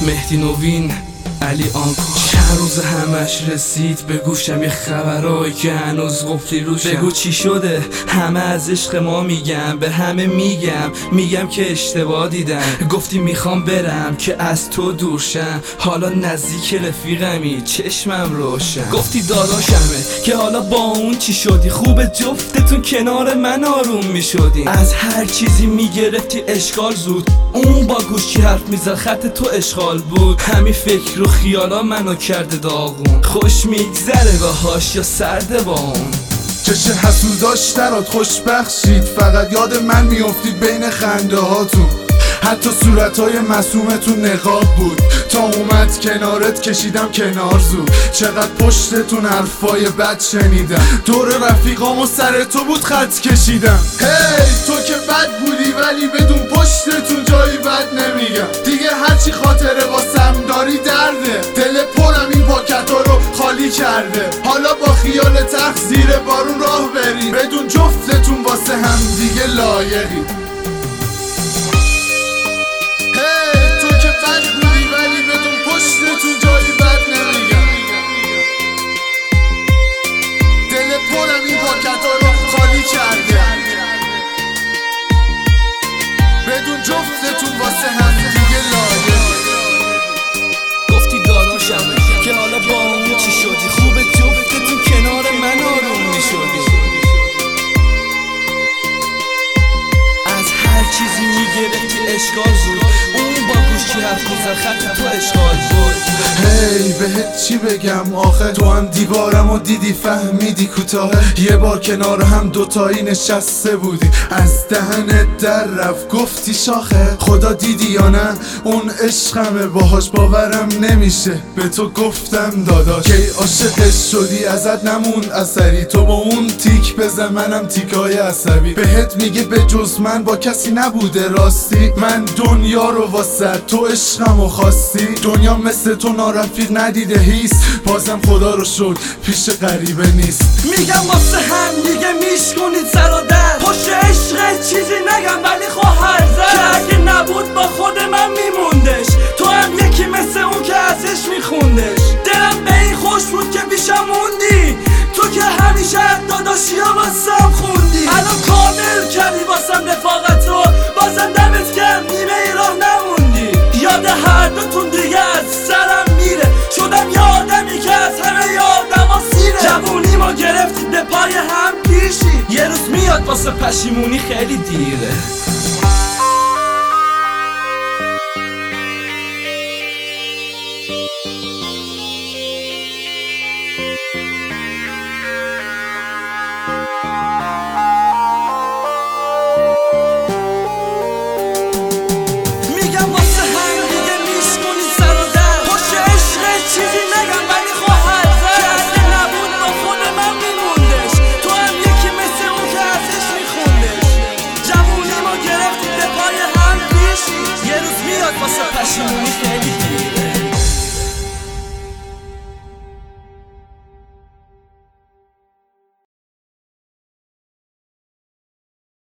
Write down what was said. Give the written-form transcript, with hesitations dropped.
مهدی نوین، علی آنکو. چند روز همش رسید به گوشم یه خبرایی که هنوز قفلی روشم. بگو چی شده؟ همه از عشق ما میگم، به همه میگم که اشتباه دیدم. گفتی میخوام برم که از تو دور شم، حالا نزدیک رفیقمی چشمم روشن. گفتی داداشمه که حالا با اون چی شدی؟ خوب جفتتون کنار من آروم میشدی. از هر چیزی میگرفتی اشکال زود، اون با گوشی حرف میزد خط تو اشغال بود. همین فکر و خیالا منو کرده داغون، خوش میگذره باهاش یا سرده با اون. چش حسوداش درات خوشبخت شید، فقط یاد من میافتید بین خنده هاتون. حتی صورتهای معصومتون نقاب بود، تا اومد کنارت کشیدم کنار زود. چقدر پشتتون حرفای بد شنیدم، دور رفیقامو سر تو بود خط کشیدم. هی تو که بد بودی ولی بدون پشتتون جایی بد نمیگم. دیگه هرچی خاطره واسم داری درده، دل پرم این پاکتا رو خالی کرده. حالا با خیال تخت زیر بارون راه بریم، بدون جفتتون واسه هم دیگه لایقی. بدون جفتتون واسه هم دیگه لایق. گفتی داداشمه که حالا با اون چی شدی؟ خوب جفتتون کنار من آروم میشدی. از هر چیزی میگرفتی اشکال زود، اون با گوشی حرف میزد خط تو اشغال بود. هی بهت چی بگم آخه؟ تو هم دیوارم و دیدی فهمیدی کوتاهه. یه بار کنار هم دوتایی نشسته بودی، از دهنت در رفت گفتی شاخه. خدا دیدی یا نه اون عشقمه، باهاش باورم نمیشه. به تو گفتم داداش کی عاشقش شدی، ازت نموند اثری. تو با اون تیک بزن منم تیکای عصبی. بهت میگه به جز من با کسی نبوده راستی. من دنیا رو واسه تو عشقمو خواستی. دنیا مثل تو نارفیق ندیده هیست، بازم خدا رو شد پیش غریبه نیست. میگم واسه هم دیگه میشکنید سر و در، پشت عشق چیزی نگم ولی خواهر زد که اگه نبود با خود من میموندش. تو هم یکی مثل اون که ازش میخوندش. دلم به این خوش بود که پیشم موندی، تو که همیشه داداشی ها واسم خوندی. الان کامل کردی واسم رفاقت رو، بازم دمت گرم نیمه ای راه نموندی. یاد هر دوتون دیگه از سرم میره، شدم یه آدمی که از همه یادم ها سیره. جوونی ما گرفتید به پای هم پیشی، یه روز میاد واسه پشیمونی خیلی دیره.